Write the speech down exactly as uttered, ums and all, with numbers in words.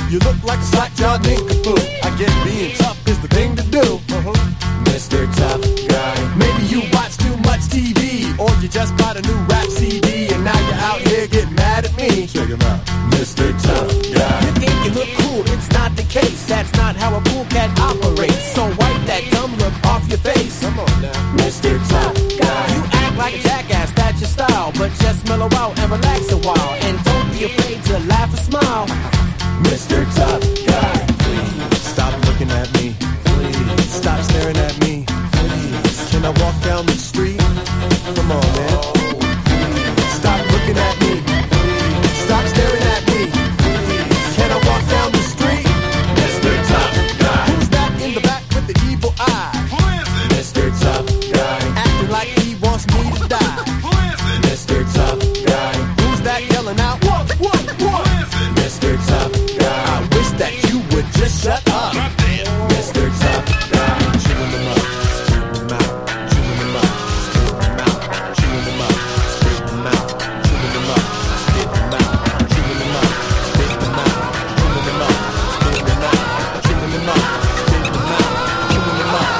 You look like a slack-jawed nincompoop. I guess being tough is the thing to do. Uh-huh. Mister Tough Guy. Maybe you watch too much T V, or you just bought a new rap C D, and now you're out here getting mad at me. Check him out, Mister Tough Guy. You think you look cool, it's not the case. That's not how a cool cat operates. So wipe that dumb look off your face. Come on now, Mister Tough Guy. You act like a jackass, that's your style, but just mellow out and relax a while, and don't be afraid to laugh or smile.